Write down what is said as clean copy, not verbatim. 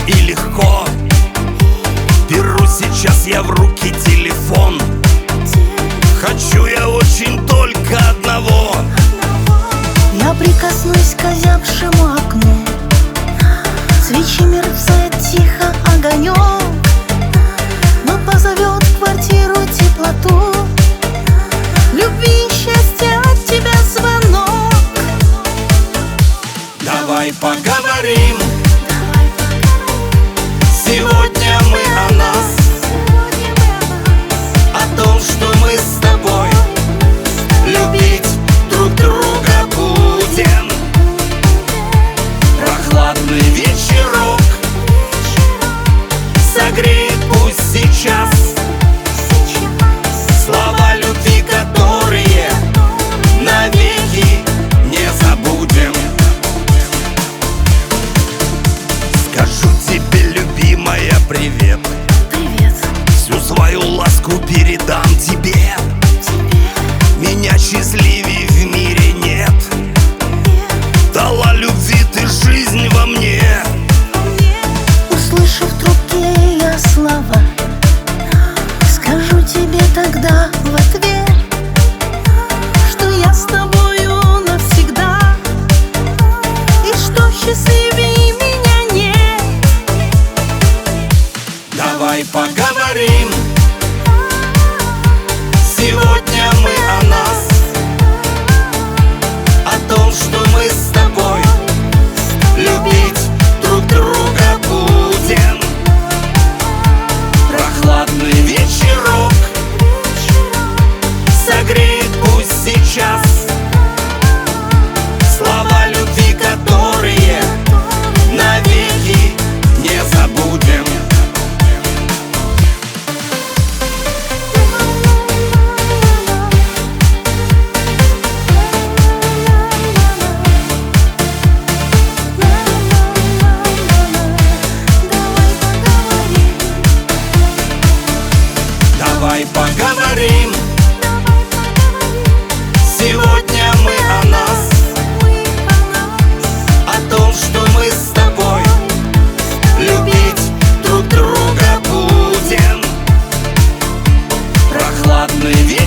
и легко. Беру сейчас я в руки телефон. Хочу я очень только одного. Я прикоснусь к озябшему окну. Свечи мерцает тихо огонек, но позовет в квартиру теплоту. Любви и счастья от тебя звонок. Давай поговорим. Сегодня мы о нас, о том, что мы с тобой любить друг друга будем. Прохладный вечерок согреет пусть сейчас слова любви, которые навеки не забудем. Скажу тебе, любимая, привет. Привет. Всю свою ласку передам тебе. Меня счастливее в мире нет. Дала любви ты жизнь во мне. Услышав в трубке я слова, скажу тебе тогда в ответ, что я с тобою навсегда, и что счастливее меня нет. Давай поговорим. Сегодня мы о нас, о том, что мы с тобой любить друг друга будем. Прохладный вечерок согреет пусть сейчас слова любви, которые навеки не забудем. Давай поговорим. Сегодня мы о нас, о том, что мы с тобой любить друг друга будем. Прохладный вечер